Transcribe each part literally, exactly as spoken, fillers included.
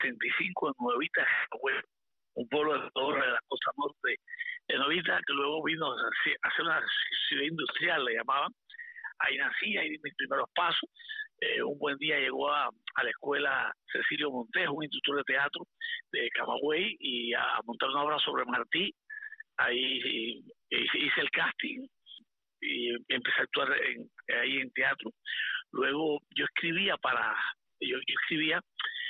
setenta y cinco en Nuevita, un pueblo de Torre de la costa norte de Nuevita, que luego vino a hacer una ciudad industrial, le llamaban. Ahí nací, ahí di mis primeros pasos. Eh, un buen día llegó a, a la escuela Cecilio Montejo, un instructor de teatro de Camagüey, y a, a montar una obra sobre Martí. Ahí hice el casting y empecé a actuar en, ahí en teatro. Luego yo escribía para, yo, yo escribía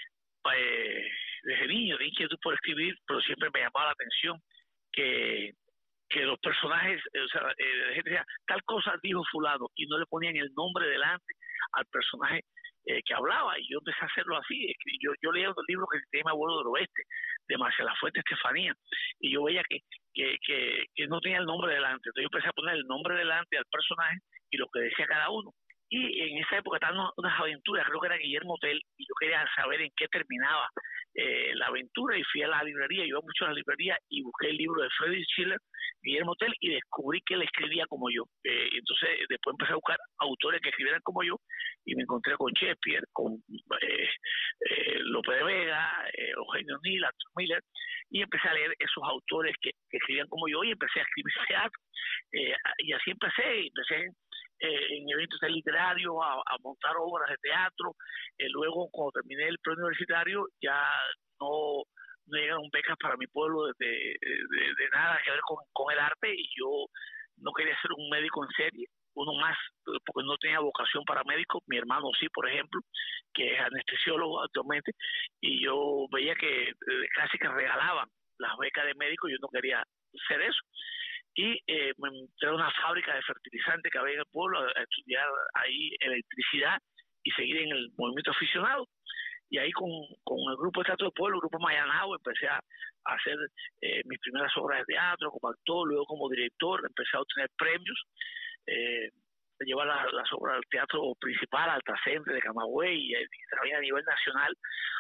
eh, desde niño, de inquietud por escribir, pero siempre me llamaba la atención que, que los personajes, o sea, eh, la gente decía, tal cosa dijo fulano, y no le ponían el nombre delante al personaje eh, que hablaba, y yo empecé a hacerlo así. Yo, yo leía un libro que se llama Abuelo del Oeste, de Marcela Fuente Estefanía, y yo veía que, que, que, que no tenía el nombre delante, entonces yo empecé a poner el nombre delante al personaje y lo que decía cada uno. Y en esa época estaban unas aventuras, creo que era Guillermo Tell, y yo quería saber en qué terminaba eh, la aventura, y fui a la librería, yo iba mucho a la librería y busqué el libro de Friedrich Schiller, Guillermo Tell, y descubrí que él escribía como yo. Eh, entonces después empecé a buscar autores que escribieran como yo, y me encontré con Shakespeare, con eh, eh, Lope de Vega, eh, Eugenio O'Neill, Arthur Miller, y empecé a leer esos autores que, que escribían como yo, y empecé a escribir teatro. Eh, y así empecé, empecé Eh, en eventos literarios, a, a montar obras de teatro. Eh, luego, cuando terminé el preuniversitario, ya no, no llegaron becas para mi pueblo de, de, de, de nada que ver con, con el arte, y yo no quería ser un médico en serie, uno más, porque no tenía vocación para médico. Mi hermano sí, por ejemplo, que es anestesiólogo actualmente, y yo veía que eh, casi que regalaban las becas de médico, y yo no quería hacer eso. Y eh, me entré a una fábrica de fertilizantes que había en el pueblo a, a estudiar ahí electricidad y seguir en el movimiento aficionado. Y ahí con, con el grupo de teatro del pueblo, el grupo Mayanao, empecé a, a hacer eh, mis primeras obras de teatro como actor, luego como director, empecé a obtener premios, eh, de llevar la, las obras del teatro principal, Altacente de Camagüey, y, y también a nivel nacional.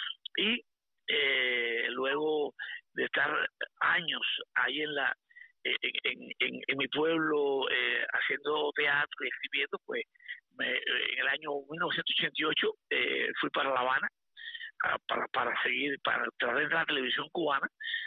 Y eh, luego de estar años ahí en la En, en, en, en mi pueblo eh, haciendo teatro y escribiendo, pues me, en el año mil novecientos ochenta y ocho eh, fui para La Habana a, para, para seguir, para tratar de la televisión cubana.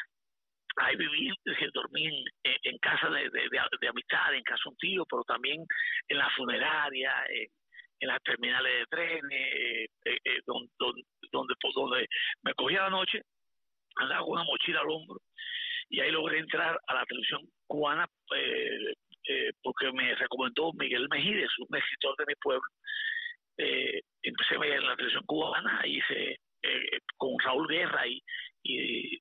Ahí viví, decir, dormí en, en, en casa de, de, de, de amistad, en casa de un tío, pero también en la funeraria, en, en las terminales de trenes, eh, eh, eh, donde, donde, donde, pues, donde me cogía la noche, andaba con una mochila al hombro, y ahí logré entrar a la televisión cubana eh, eh, porque me recomendó Miguel Mejídez, un escritor de mi pueblo. Eh, empecé a ir en la televisión cubana, ahí hice eh, con Raúl Guerra y, y,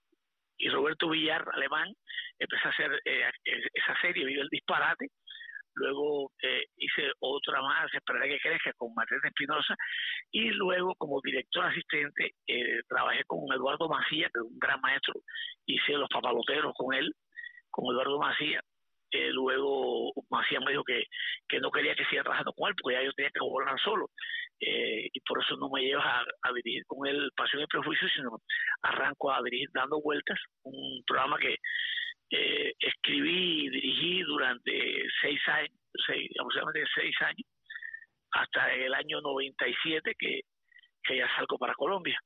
y Roberto Villar, alemán, empecé a hacer eh, esa serie, Vive el Disparate. Luego eh, hice otra más, Esperaré que crezca, con Martín Espinosa, y luego como director asistente eh, trabajé con Eduardo Macías, que es un gran maestro, hice Los Papaloteros con él, con Eduardo Macías. Eh, luego Macías me dijo que, que no quería que siga trabajando con él, porque ya yo tenía que volar solo, eh, y por eso no me llevas a, a dirigir con él Pasión y Prejuicio, sino arranco a dirigir Dando Vueltas, un programa que Eh, escribí y dirigí durante seis años, seis, aproximadamente seis años, hasta el año noventa y siete que, que ya salgo para Colombia.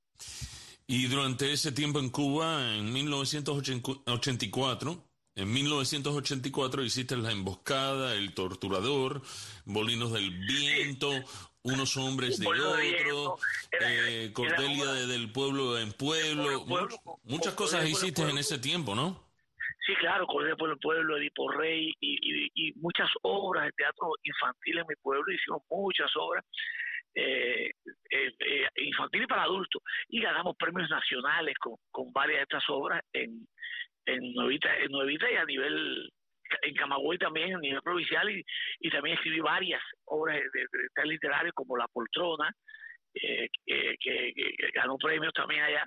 Y durante ese tiempo en Cuba, en mil novecientos ochenta y cuatro, en mil novecientos ochenta y cuatro hiciste La Emboscada, El Torturador, Molinos del Viento, sí. Unos Hombres de Otro, de viento, era, eh, Cordelia era de, del Pueblo en Pueblo, pueblo, much, pueblo muchas con, cosas hiciste pueblo, en ese tiempo, ¿no? Sí, claro, Cordelia por el Pueblo, Edipo Rey, y, y, y muchas obras de teatro infantil en mi pueblo. Hicimos muchas obras eh, eh, eh, infantiles para adultos, y ganamos premios nacionales con, con varias de estas obras en, en, Nuevita, en Nuevita y a nivel, en Camagüey también, a nivel provincial, y, y también escribí varias obras de, de, de literarios como La Poltrona, eh, que, que, que ganó premios también allá.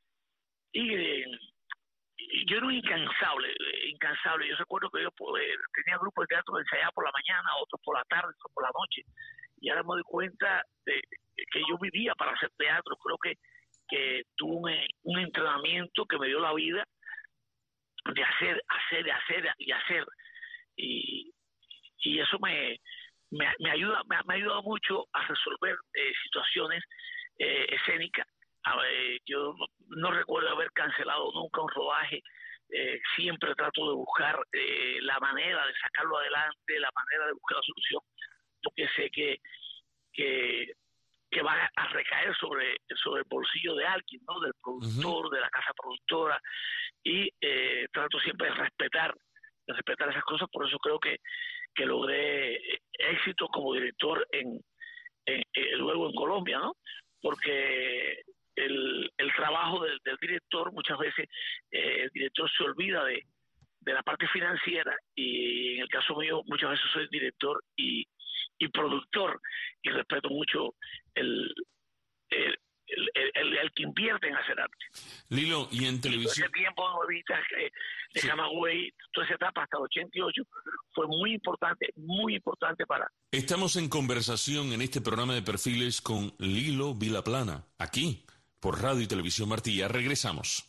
Y eh, yo era un incansable, incansable. Yo recuerdo que yo pues, tenía grupos de teatro que ensayaba por la mañana, otros por la tarde, otros por la noche. Y ahora me doy cuenta de que yo vivía para hacer teatro. Creo que, que tuve un, un entrenamiento que me dio la vida de hacer, hacer, de hacer y hacer. Y, y eso me, me, me ayuda, me, me ha ayudado mucho a resolver eh, situaciones eh, escénicas a ver, yo no recuerdo haber cancelado nunca un rodaje. Eh, siempre trato de buscar eh, la manera de sacarlo adelante, la manera de buscar la solución, porque sé que que, que va a recaer sobre, sobre el bolsillo de alguien, ¿no? Del productor, uh-huh. de la casa productora, y eh, trato siempre de respetar, de respetar esas cosas. Por eso creo que, que logré éxito como director en, en, en luego en Colombia, ¿no? Porque el, el trabajo del, del director, muchas veces eh, el director se olvida de, de la parte financiera, y en el caso mío muchas veces soy director y, y productor, y respeto mucho el, el, el, el, el que invierte en hacer arte. Lilo, y en televisión... Y todo ese tiempo ahorita de sí. Camagüey, toda esa etapa hasta el ochenta y ocho fue muy importante, muy importante para... Estamos en conversación en este programa de Perfiles con Lilo Vilaplana, aquí, por Radio y Televisión Martí. Ya regresamos.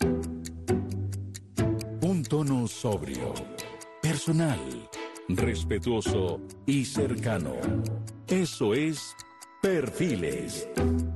Un tono sobrio, personal, respetuoso y cercano. Eso es Perfiles.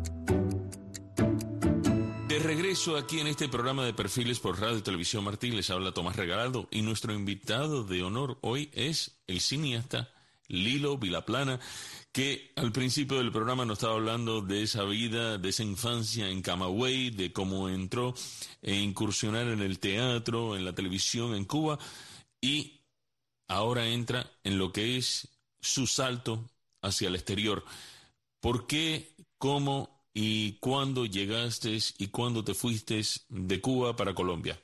De regreso aquí en este programa de Perfiles por Radio y Televisión Martí, les habla Tomás Regalado, y nuestro invitado de honor hoy es el cineasta Lilo Vilaplana, que al principio del programa nos estaba hablando de esa vida, de esa infancia en Camagüey, de cómo entró e incursionar en el teatro, en la televisión en Cuba, y ahora entra en lo que es su salto hacia el exterior. ¿Por qué, cómo y cuándo llegaste y cuándo te fuiste de Cuba para Colombia?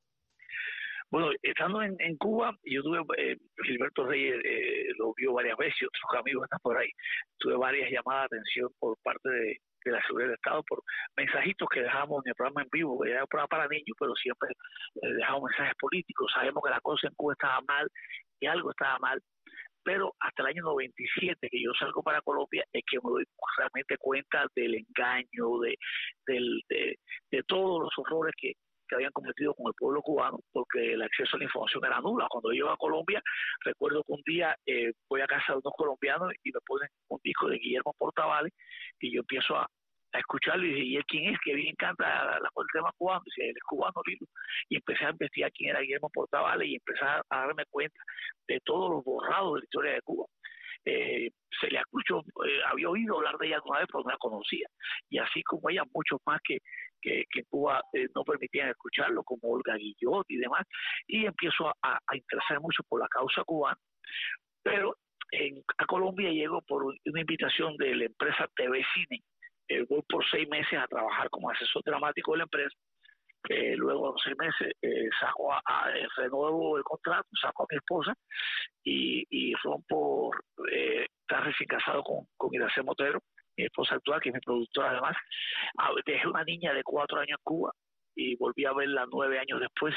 Bueno, estando en, en Cuba, yo tuve, eh, Gilberto Reyes eh, lo vio varias veces, y otros amigos están por ahí. Tuve varias llamadas de atención por parte de, de la Seguridad del Estado por mensajitos que dejábamos en el programa en vivo, que era un programa para niños, pero siempre eh, dejábamos mensajes políticos. Sabemos que la cosa en Cuba estaba mal, y algo estaba mal, pero hasta el año noventa y siete, que yo salgo para Colombia, es que me doy realmente cuenta del engaño, de, del, de, de todos los horrores que que habían cometido con el pueblo cubano, porque el acceso a la información era nula. Cuando yo iba a Colombia, recuerdo que un día eh, voy a casa de unos colombianos y me ponen un disco de Guillermo Portavales, y yo empiezo a, a escucharlo, y dije, ¿y él quién es? Que bien encanta la, la, el tema cubano. Y dice, él es cubano, Lilo. Y empecé a investigar quién era Guillermo Portavales, y empecé a, a darme cuenta de todos los borrados de la historia de Cuba. Eh, Celia Cruz, eh, había oído hablar de ella alguna vez, pero no la conocía, y así como ella, muchos más que que, que Cuba eh, no permitían escucharlo, como Olga Guillot y demás, y empiezo a, a interesarme mucho por la causa cubana. Pero en, a Colombia llego por una invitación de la empresa T V Cine. Eh, voy por seis meses a trabajar como asesor dramático de la empresa. Eh, luego de los seis meses eh, saco a, a, renuevo el contrato, saco a mi esposa, y, y rompo, eh, estar recién casado con, con Iracema Motero, mi esposa actual, que es mi productora además. Dejé una niña de cuatro años en Cuba y volví a verla nueve años después.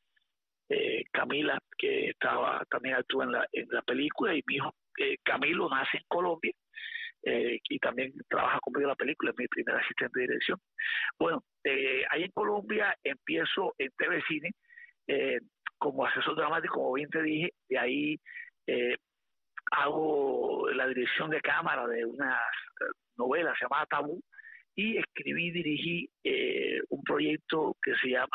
Eh, Camila, que estaba también actúa en la, en la película, y mi hijo eh, Camilo nace en Colombia, eh, y también trabaja conmigo en la película, es mi primer asistente de dirección. Bueno, eh, ahí en Colombia empiezo en T V Cine eh, como asesor dramático, como bien te dije. De ahí eh, hago la dirección de cámara de una novela llamada Tabú, y escribí y dirigí eh, un proyecto que se llama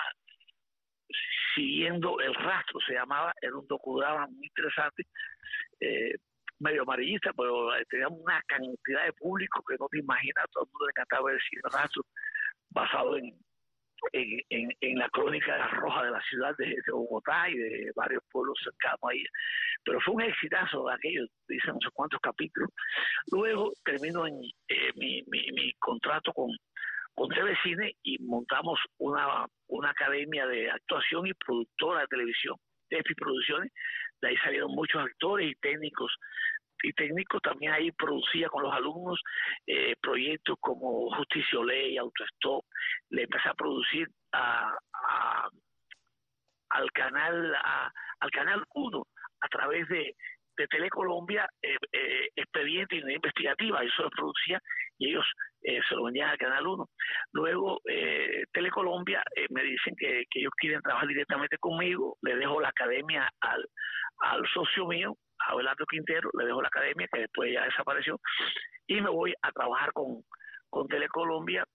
Siguiendo el Rastro, se llamaba, era un docudrama muy interesante, eh, medio amarillista, pero teníamos una cantidad de público que no te imaginas. Todo el mundo le encantaba ver Siguiendo el Rastro, basado en En, en, en la crónica roja de la ciudad de, de Bogotá y de varios pueblos cercanos ahí. Pero fue un exitazo de aquello, dicen no sé cuántos capítulos. Luego termino en eh, mi, mi, mi contrato con, con T V Cine, y montamos una, una academia de actuación y productora de televisión, T F I Producciones. De ahí salieron muchos actores y técnicos y técnico. También ahí producía con los alumnos eh, proyectos como Justicia Ley, Autostop. Le empecé a producir a, a, al canal a, al canal uno a través de, de Telecolombia, eh, eh, expediente investigativa. Eso lo producía y ellos eh, se lo vendían al canal uno. Luego eh, Telecolombia eh, me dicen que, que ellos quieren trabajar directamente conmigo. Le dejo la academia al, al socio mío, Abelardo Quintero, le dejo la academia, que después ya desapareció, y me voy a trabajar con, con Telecolombia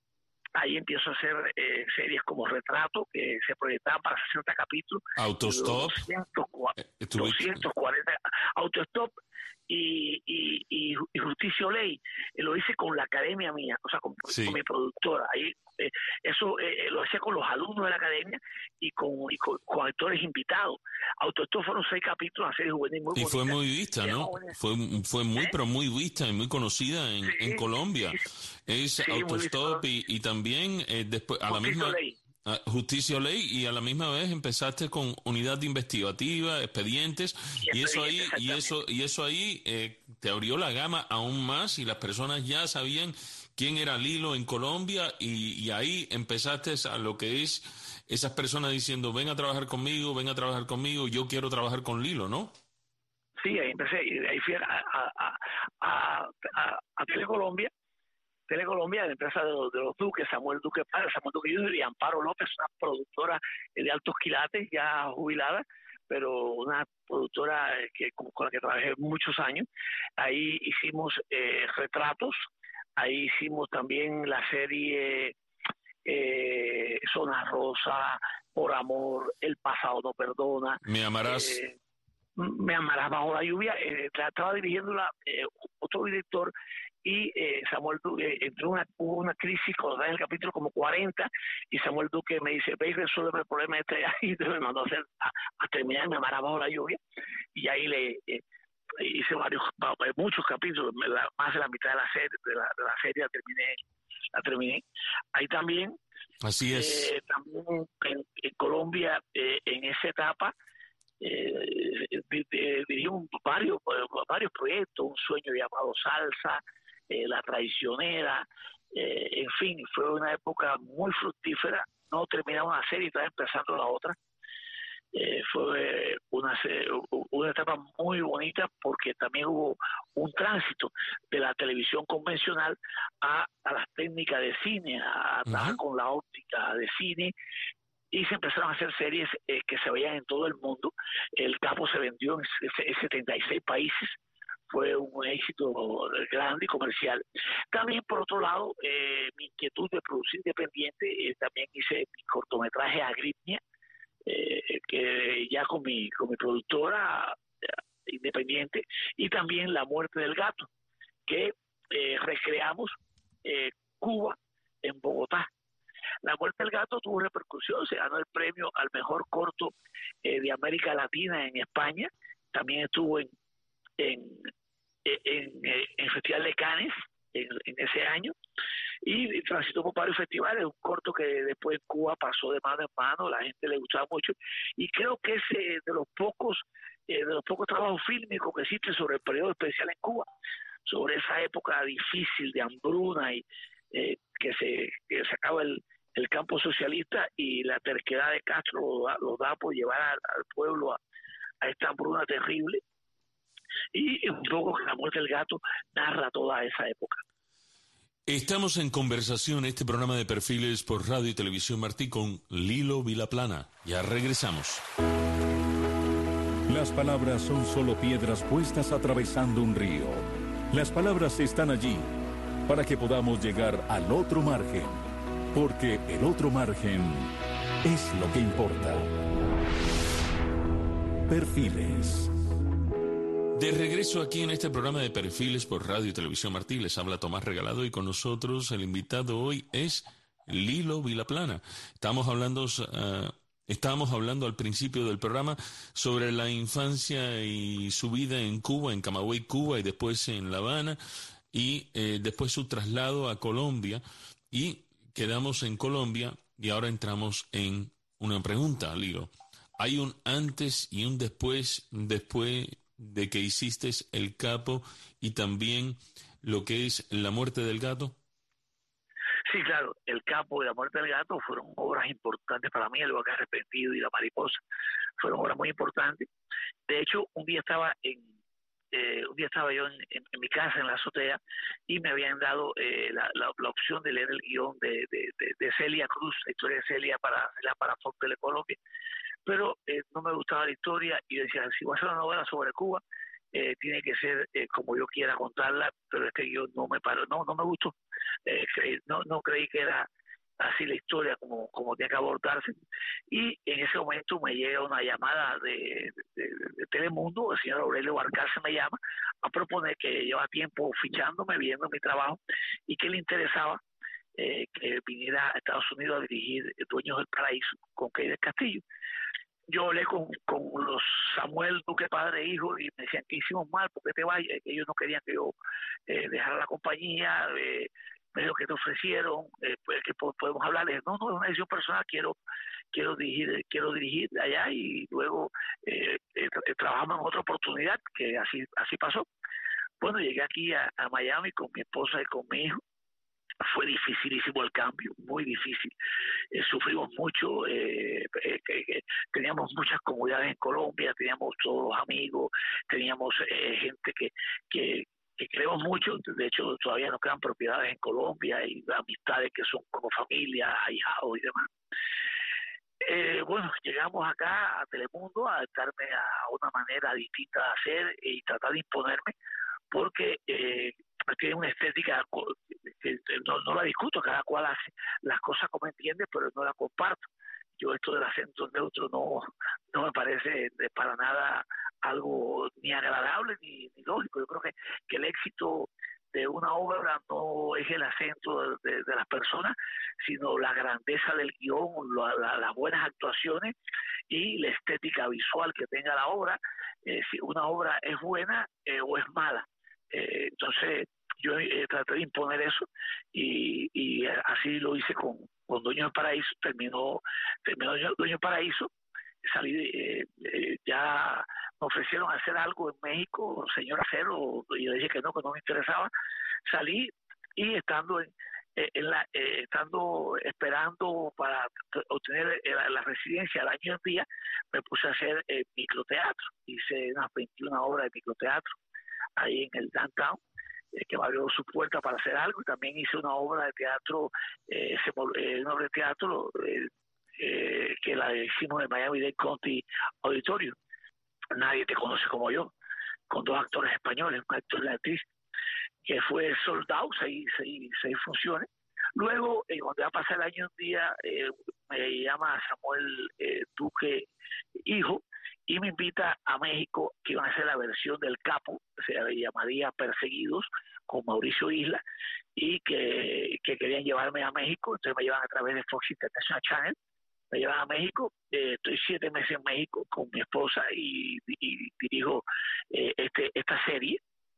ahí empiezo a hacer eh, series como Retrato, que se proyectaban para sesenta capítulos. Autostop. doscientos cuarenta. Autostop y, y, y, y Justicia o Ley. Eh, lo hice con la academia mía, o sea, con, Sí. con mi productora. Ahí eh, eso eh, lo hacía con los alumnos de la academia y con, y con, con actores invitados. Autostop fueron seis capítulos, una serie juvenil muy Y bonita. fue muy vista, ¿no? Fue, fue muy, ¿Eh? pero muy vista y muy conocida en, Sí, en Colombia. sí, Es sí, muy Autostop visto. y, y también eh, después a la Justicia o misma Ley. a Justicia o Ley, y a la misma vez empezaste con unidad investigativa, expedientes, Y y eso ahí expedientes, y eso y eso ahí eh, te abrió la gama aún más, y las personas ya sabían quién era Lilo en Colombia, y, y ahí empezaste a lo que es esas personas diciendo, ven a trabajar conmigo, ven a trabajar conmigo, yo quiero trabajar con Lilo, ¿no? Sí, ahí empecé, y ahí fui a, a, a, a, a, a Telecolombia, Telecolombia, la empresa de los, de los Duques, Samuel Duque Padre, Samuel Duque junior y Amparo López, una productora de altos quilates, ya jubilada, pero una productora que con, con la que trabajé muchos años. Ahí hicimos eh, Retratos, ahí hicimos también la serie eh, Zona Rosa, Por Amor, El Pasado No Perdona. Me amarás. Eh, Me amarás bajo la lluvia. Eh, estaba dirigiéndola eh, otro director, y eh, Samuel Duque entró una, hubo una crisis cuando en el capítulo como cuarenta, y Samuel Duque me dice, ve y resuelve el problema este, y me mandó a, hacer, a, a terminar Me amarás bajo la lluvia, y ahí le eh, hice varios, muchos capítulos, la, más de la mitad de la serie, de la, de la serie la terminé, la terminé. Ahí también, Así es. eh, también en, en Colombia, eh, en esa etapa, Eh, dirigí varios, varios proyectos, Un sueño llamado Salsa, eh, La traicionera, eh, en fin, fue una época muy fructífera. No terminaba una serie y estaba empezando la otra. Eh, fue una, una etapa muy bonita, porque también hubo un tránsito de la televisión convencional a, a las técnicas de cine, a trabajar uh-huh. con la óptica de cine, y se empezaron a hacer series eh, que se veían en todo el mundo. El Capo se vendió en setenta y seis países, fue un éxito grande y comercial. También, por otro lado, eh, mi inquietud de producir independiente, eh, también hice mi cortometraje Agritnia, eh, que ya con mi, con mi productora eh, independiente, y también La muerte del gato, que eh, recreamos eh, Cuba en Bogotá. La muerte del gato tuvo repercusión, se ganó el premio al mejor corto eh, de América Latina en España, también estuvo en en, en, en, en Festival de Cannes en, en ese año, y, y transitó por varios festivales, un corto que después en Cuba pasó de mano en mano, la gente le gustaba mucho, y creo que es eh, de los pocos eh, de los pocos trabajos fílmicos que existen sobre el periodo especial en Cuba, sobre esa época difícil de hambruna, y eh, que se que se acaba el el campo socialista, y la terquedad de Castro lo da, lo da por llevar al, al pueblo a, a esta hambruna terrible, y un poco que La muerte del gato narra toda esa época. Estamos en conversación, este programa de Perfiles por Radio y Televisión Martí, con Lilo Vilaplana. Ya regresamos. Las palabras son solo piedras puestas atravesando un río. Las palabras están allí para que podamos llegar al otro margen, porque el otro margen es lo que importa. Perfiles. De regreso aquí en este programa de Perfiles por Radio y Televisión Martí, les habla Tomás Regalado, y con nosotros el invitado hoy es Lilo Vilaplana. Estamos hablando, uh, estábamos hablando al principio del programa sobre la infancia y su vida en Cuba, en Camagüey, Cuba, y después en La Habana, y eh, después su traslado a Colombia, y quedamos en Colombia, y ahora entramos en una pregunta, Lilo. ¿Hay un antes y un después, después de que hiciste El Capo y también lo que es La muerte del gato? Sí, claro, El Capo y La muerte del gato fueron obras importantes para mí, El Boca Arrepentido y La mariposa fueron obras muy importantes. De hecho, un día estaba en eh, un día estaba yo en, en, en mi casa, en la azotea, y me habían dado eh, la, la, la opción de leer el guión de, de, de, de Celia Cruz, la historia de Celia para hacerla para Fox Telecolombia, pero eh, no me gustaba la historia, y decía, si voy a hacer una novela sobre Cuba, eh, tiene que ser eh, como yo quiera contarla, pero este guión no me paró, no, no me gustó, eh, creí, no, no creí que era así la historia como, como tiene que abordarse. Y en ese momento me llega una llamada de, de, de Telemundo, el señor Aurelio Barcarce me llama a proponer que lleva tiempo fichándome, viendo mi trabajo, y que le interesaba eh, que viniera a Estados Unidos a dirigir Dueños del Paraíso con Key del Castillo. Yo hablé con, con los Samuel Duque, padre e hijo, y me decían que hicimos mal, porque te vayas. Ellos no querían que yo eh, dejara la compañía. Eh, me dijo que te ofrecieron, eh, pues, que podemos hablar. Les dije, no, no, es una decisión personal, quiero quiero dirigir quiero dirigir allá, y luego eh, eh, trabajamos en otra oportunidad, que así así pasó. Bueno, llegué aquí a, a Miami con mi esposa y con mi hijo. Fue dificilísimo el cambio, muy difícil. Eh, sufrimos mucho, eh, eh, eh, teníamos muchas comunidades en Colombia, teníamos todos los amigos, teníamos eh, gente que, que, que queremos mucho. De hecho, todavía nos quedan propiedades en Colombia y amistades que son como familia, ahijados y demás. Eh, bueno, llegamos acá a Telemundo a adaptarme a una manera distinta de hacer y tratar de imponerme, porque eh, tiene una estética que no, no la discuto, cada cual hace las cosas como entiende, pero no la comparto. Yo esto del acento neutro no, no me parece de para nada algo ni agradable ni, ni lógico. Yo creo que, que el éxito de una obra no es el acento de, de, de las personas, sino la grandeza del guión, la, la, las buenas actuaciones y la estética visual que tenga la obra. Eh, si una obra es buena eh, o es mala. Eh, entonces yo eh, traté de imponer eso, y, y así lo hice con, con Dueño del Paraíso. Terminó, terminó Dueño del Paraíso, salí, eh, eh, ya me ofrecieron hacer algo en México, señor Acero, y yo dije que no, que no me interesaba. Salí, y estando en, en la, eh, estando esperando para obtener la, la residencia al año en día, me puse a hacer eh, microteatro. Hice unas veintiuna obras de microteatro ahí en el downtown, eh, que me abrió su puerta para hacer algo. Y también hice una obra de teatro, eh, se, eh, una obra de teatro eh, eh, que la hicimos en Miami-Dade County Auditorium. Nadie te conoce como yo, con dos actores españoles, un actor y una actriz, que fue sold out, seis, seis, seis funciones. Luego, eh, cuando ya pasa el año un día, eh, me llama Samuel eh, Duque, hijo, y me invita a México, que iban a hacer la versión del Capo, se llamaría Perseguidos, con Mauricio Isla, y que, que querían llevarme a México. Entonces me llevan a través de Fox International Channel, me llevan a México. Eh, estoy siete meses en México con mi esposa y, y dirijo eh, este esta serie.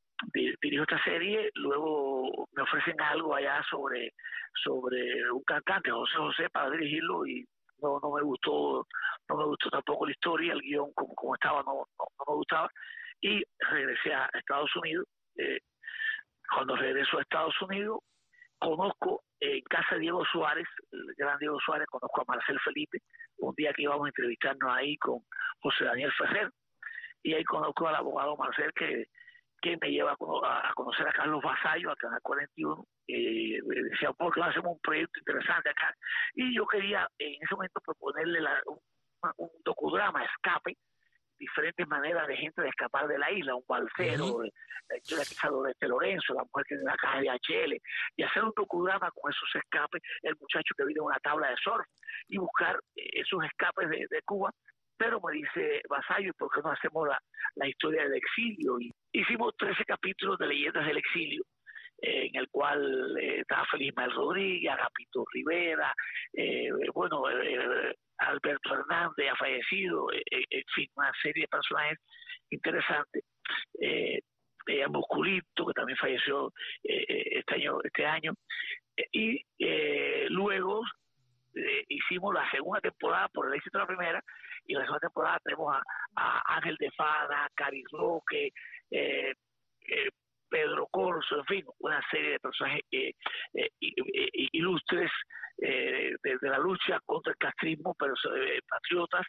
Dirijo esta serie. Luego me ofrecen algo allá sobre sobre un cantante, José José, para dirigirlo, y no no me gustó no me gustó tampoco la historia, el guión como, como estaba no, no, no me gustaba, y regresé a Estados Unidos. Eh, cuando regreso a Estados Unidos, conozco en casa de Diego Suárez, el gran Diego Suárez, conozco a Marcel Felipe, un día que íbamos a entrevistarnos ahí con José Daniel Ferrer, y ahí conozco al abogado Marcel, que que me lleva a conocer a Carlos Vasallo, a Canal cuarenta y uno. Eh, decía, ¿por qué no hacemos un proyecto interesante acá? Y yo quería en ese momento proponerle la, un, un docudrama, Escape, diferentes maneras de gente de escapar de la isla, un balsero, uh-huh. la historia quizá de Oreste Lorenzo, la mujer que tiene la caja de H L, y hacer un docudrama con esos escapes, el muchacho que vive en una tabla de surf, y buscar esos escapes de, de Cuba. Pero me dice Vasallo, ¿por qué no hacemos la, la historia del exilio? Y hicimos trece capítulos de Leyendas del Exilio, eh, en el cual eh, estaba Félix Ismael Rodríguez, Agapito Rivera, eh, bueno, eh, Alberto Hernández ha fallecido, eh, en fin, una serie de personajes interesantes. Eh, eh, Musculito, que también falleció eh, este año. Este año. Eh, y eh, luego eh, hicimos la segunda temporada por el éxito de la primera, y la segunda temporada tenemos a, a Ángel de Fada, Cari Roque, eh, eh, Pedro Corso, en fin, una serie de personajes eh, eh, eh, ilustres eh, de, de la lucha contra el castrismo, pero eh, patriotas.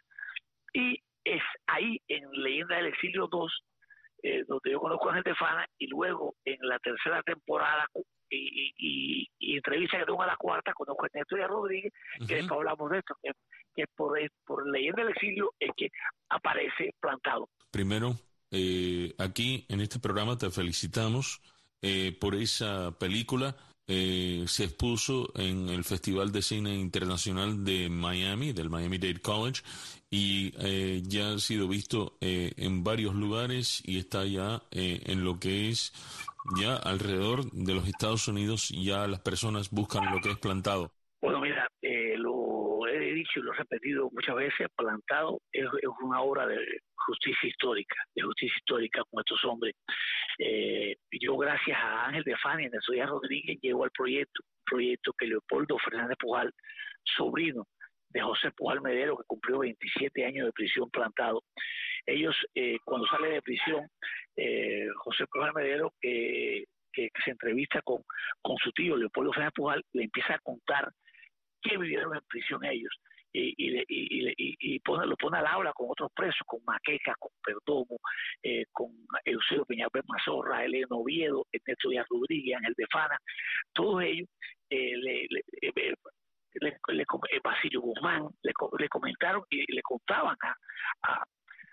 Y es ahí, en Leyenda del Exilio dos, eh, donde yo conozco a Ángel de Fada, y luego en la tercera temporada y, y, y entrevista que tengo a la cuarta, conozco a Ernesto Díaz Rodríguez, uh-huh. que después hablamos de esto, que, que por, por Leyenda del Exilio es que aparece Plantado. Primero, eh, aquí en este programa te felicitamos eh, por esa película. eh, se expuso en el Festival de Cine Internacional de Miami, del Miami-Dade College, y eh, ya ha sido visto eh, en varios lugares y está ya eh, en lo que es ya alrededor de los Estados Unidos. Ya las personas buscan lo que es Plantado. Bueno, mira, eh, lo he dicho y lo he repetido muchas veces, Plantado es, es una obra de justicia histórica, de justicia histórica con estos hombres. Eh, yo, gracias a Ángel de Fania y Nelson Díaz Rodríguez, llego al proyecto, un proyecto que Leopoldo Fernández Pujal, sobrino de José Pujal Medero, que cumplió veintisiete años de prisión, Plantado. Ellos, eh, cuando sale de prisión, eh, José Pujal Medero, que, que, que se entrevista con, con su tío Leopoldo Fernández Pujal, le empieza a contar qué vivieron en prisión ellos. Y, y, y, y, y pone, lo pone al habla con otros presos, con Maqueca, con Perdomo, eh, con Eusebio Peñalver Mazorra, Eleno Oviedo, Ernesto Díaz Rodríguez, Ángel de Fana, todos ellos, eh, le, le, le, le, le, le Basilio Guzmán, le, le comentaron y le contaban a, a,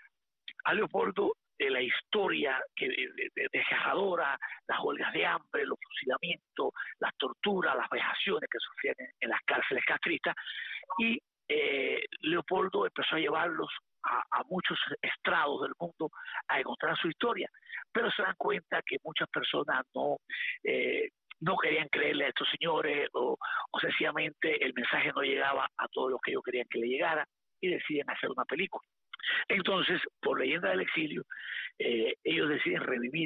a Leopoldo de la historia que desgarradora, las huelgas de hambre, los fusilamientos, las torturas, las vejaciones que sufrían en, en las cárceles castristas, y eh, Leopoldo empezó a llevarlos a, a muchos estrados del mundo a encontrar su historia, pero se dan cuenta que muchas personas no eh, no querían creerle a estos señores, o, o sencillamente el mensaje no llegaba a todos los que ellos querían que le llegara, y deciden hacer una película. Entonces, por Leyenda del Exilio, eh, ellos deciden revivir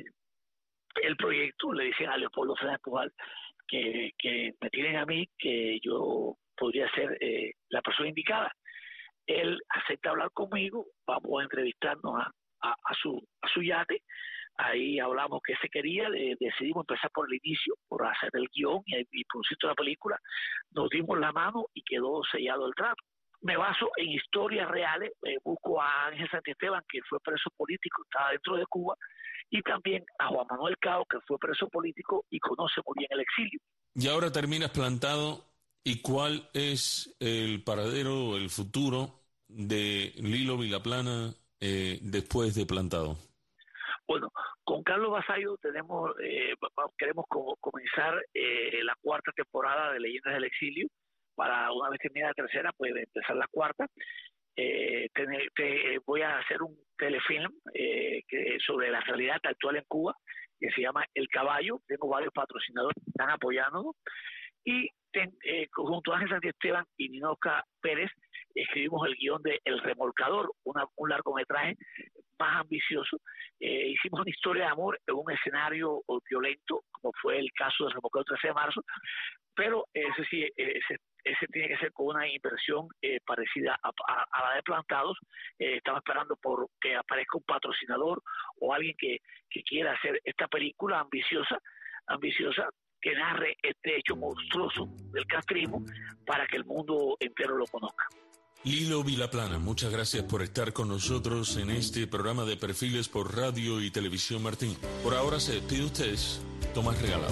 el proyecto, le dicen a Leopoldo Fernández Pujal que, que me tienen a mí, que yo podría ser eh, la persona indicada. Él acepta hablar conmigo, vamos a entrevistarnos a, a, a, su, a su yate, ahí hablamos qué se quería, de, decidimos empezar por el inicio, por hacer el guión y, y producir toda la película, nos dimos la mano y quedó sellado el trato. Me baso en historias reales, eh, busco a Ángel Santiesteban, que fue preso político, estaba dentro de Cuba, y también a Juan Manuel Cao, que fue preso político y conoce muy bien el exilio. Y ahora terminas Plantado, ¿y cuál es el paradero o el futuro de Lilo Vilaplana eh, después de Plantado? Bueno, con Carlos Basayo tenemos, eh, queremos co- comenzar eh, la cuarta temporada de Leyendas del Exilio, para una vez terminada la tercera, pues empezar la cuarta. Eh, te, te, voy a hacer un telefilm eh, que, sobre la realidad actual en Cuba, que se llama El Caballo. Tengo varios patrocinadores que están apoyándonos. Y ten, eh, junto a Ángel Santiesteban y Ninoca Pérez, escribimos el guión de El Remolcador, una, un largometraje más ambicioso. Eh, hicimos una historia de amor en un escenario violento, como fue el caso del Remolcador trece de marzo, pero ese sí, ese, ese tiene que ser con una inversión eh, parecida a, a, a la de Plantados. Eh, estamos esperando por que aparezca un patrocinador o alguien que, que quiera hacer esta película ambiciosa, ambiciosa, que narre este hecho monstruoso del castrismo para que el mundo entero lo conozca. Lilo Vilaplana, muchas gracias por estar con nosotros en este programa de Perfiles por Radio y Televisión Martín. Por ahora se despide ustedes, Tomás Regalado.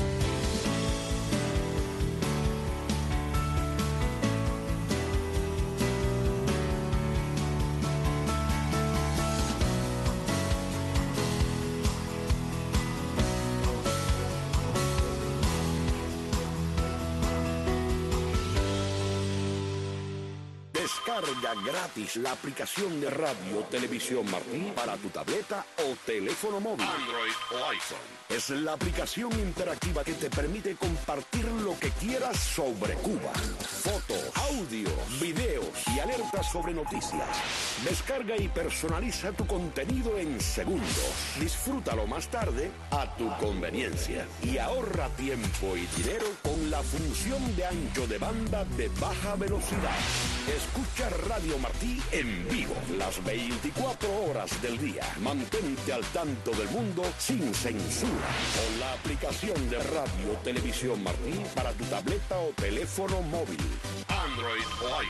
Descarga gratis la aplicación de Radio Televisión Martín para tu tableta o teléfono móvil, Android o iPhone. Es la aplicación interactiva que te permite compartir lo que quieras sobre Cuba. Fotos, audio, videos y alertas sobre noticias. Descarga y personaliza tu contenido en segundos. Disfrútalo más tarde a tu conveniencia. Y ahorra tiempo y dinero con la función de ancho de banda de baja velocidad. Escucha Radio Martí en vivo las veinticuatro horas del día. Mantente al tanto del mundo sin censura con la aplicación de Radio Televisión Martí para tu tableta o teléfono móvil, Android o iPhone.